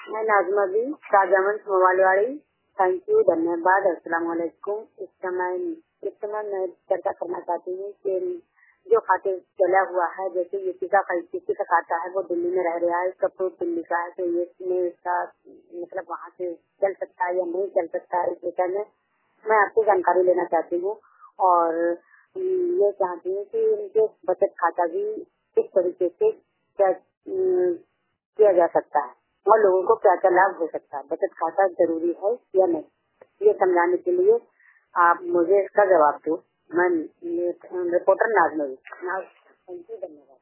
मैं नाज़मा भी Shahjahan मोबाइलवाड़ी। Thank you, धन्यवाद। अस्सलाम वालेकुम। इस समय मैं चर्चा करना चाहती हूँ कि जो खाते चला हुआ है, जैसे ये किसी का खाता है, वो दिल्ली में रह रहा है, इसका प्रूफ दिल्ली का है, तो ये इसमें इसका मतलब वहाँ से चल सकता है या नहीं चल सकता है, इस विषय में मैं आपसे जानकारी लेना चाहती हूँ। और ये चाहती हूँ कि इनके बचत खाता भी किस तरीके से किया जा सकता है और लोगों को क्या क्या लाभ हो सकता है, बचत खाता जरूरी है या नहीं, ये समझाने के लिए आप मुझे इसका जवाब दो। मैं रिपोर्टर नाज़मा। थैंक यू, धन्यवाद।